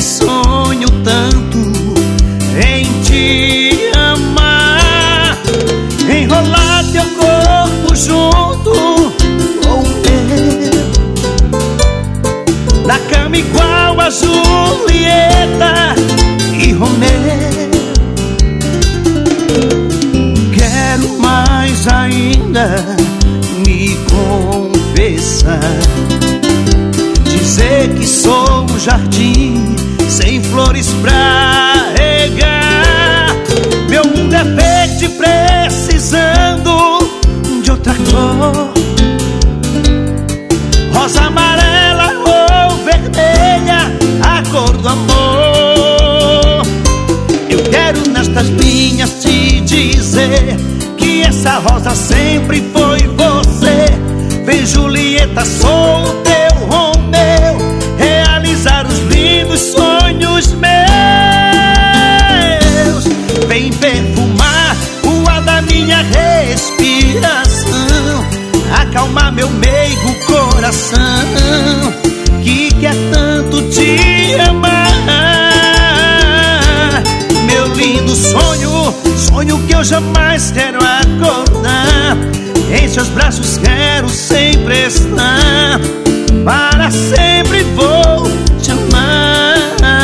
sonho tanto em te amar, enrolar teu corpo junto com o meu, na cama igual a Julieta e Romeu. Quero mais ainda me confessar, dizer que sou um jardim sem flores pra regar. Meu mundo é verde precisando de outra cor, rosa, amarela ou vermelha, a cor do amor. Eu quero nestas linhas te dizer que essa rosa sempre foi você. Vem, Julieta, sou o teu Romeu, realizar os lindos sonhos meus. Vem perfumar o ar da minha respiração, acalmar meu meigo coração, que quer tanto te amar. Meu lindo sonho, sonho que eu jamais quero acordar, em seus braços quero sempre estar, para sempre vou te amar.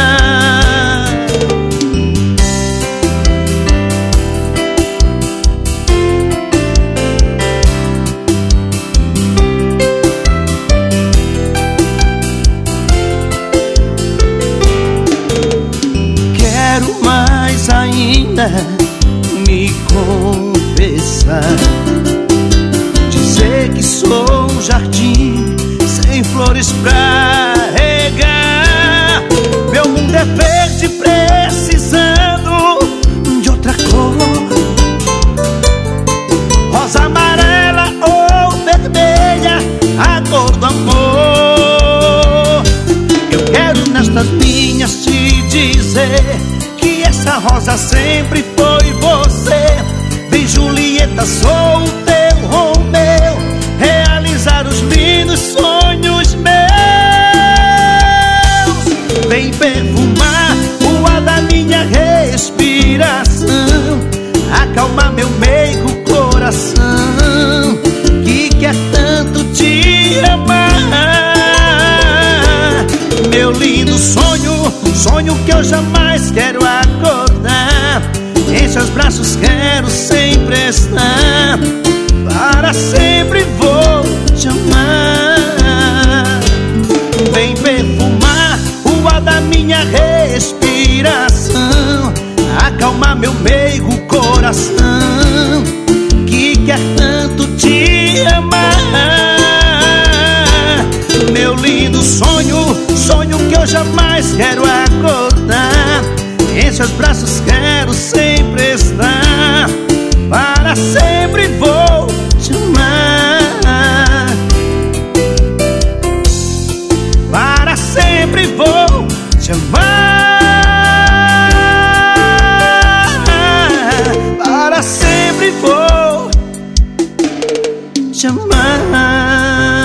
Quero mais ainda me confessar, dizer que sou um jardim sem flores pra regar. Meu mundo é verde precisando de outra cor, rosa, amarela ou vermelha, a cor do amor. Eu quero nestas linhas te dizer que essa rosa sempre foi você. Vem, Julieta, sou o teu Romeu, realizar os lindos sonhos meus. Vem perfumar o ar da minha respiração, acalmar meu meigo coração, que quer tanto te amar. Meu lindo sonho, sonho que eu jamais quero acordar, em seus braços quero sempre estar, para sempre vou te amar. Vem perfumar o ar da minha respiração, acalmar meu meigo coração, que quer tanto te amar. Meu lindo sonho, sonho que eu jamais quero acordar, em seus braços quero sempre estar, para sempre vou te amar, para sempre vou te amar, para sempre vou te amar.